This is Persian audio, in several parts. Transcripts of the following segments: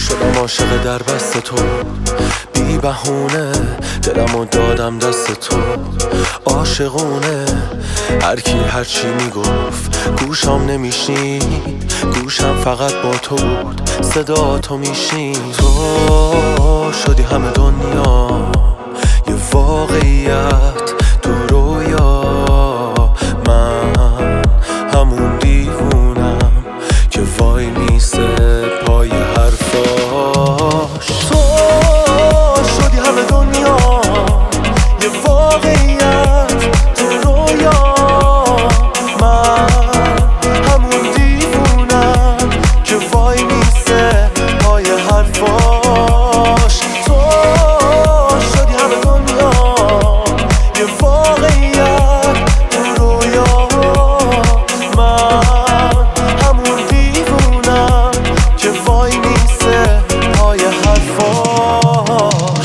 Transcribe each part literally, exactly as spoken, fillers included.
شدم عاشق در بست تو، بی بهونه دلمو دادم دست تو. عاشقونه هر کی هر چی میگفت گوشم نمیشنید، گوشم فقط با تو بود، صدا تو میشنید. تو شدی همه دنیا یه واقعیت تو رویا، من همون دیوونم که وای میسه پای حرفاش. تو شدی همه دنیا یه واقعیت تو رویا، من همون دیوونم که وای میسه پای حرفاش. تو شدی همه دنیا یه واقعیت تو رویا، من همون دیوونم که وای میسه پای حرفاش.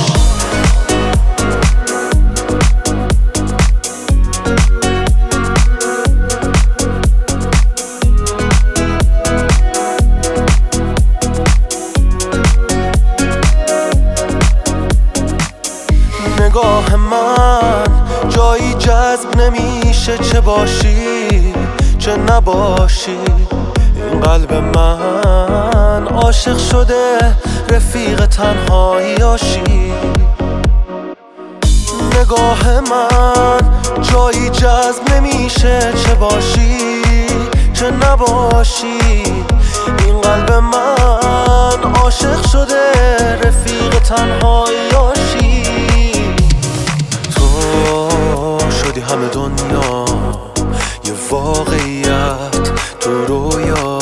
نگاه من جایی جذب نمیشه، چه باشی چه نباشی. این قلب من عاشق شده رفیق تنهاییاشی. نگاه من جایی جذب نمیشه، چه باشی چه نباشی. این قلب من عاشق شده رفیق تنهاییاشی. شدی همه دنیا یه واقعیت تو رویا،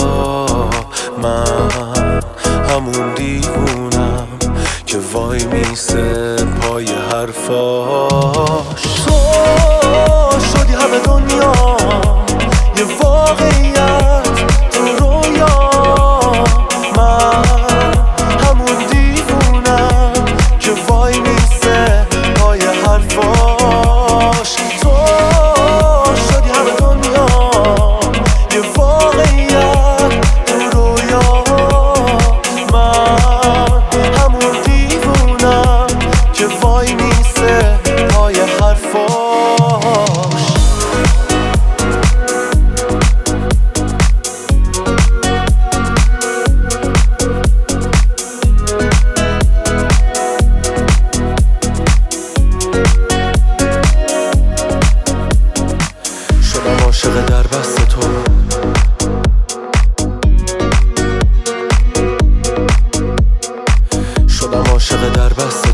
من همون دیوونم که وای میسه پای حرفاش. تو شدی همه دنیا یه واقعیت تو رویا، من همون دیوونم که وای میسه پای حرفاش. عاشق در بست تو، شدم عاشق در بست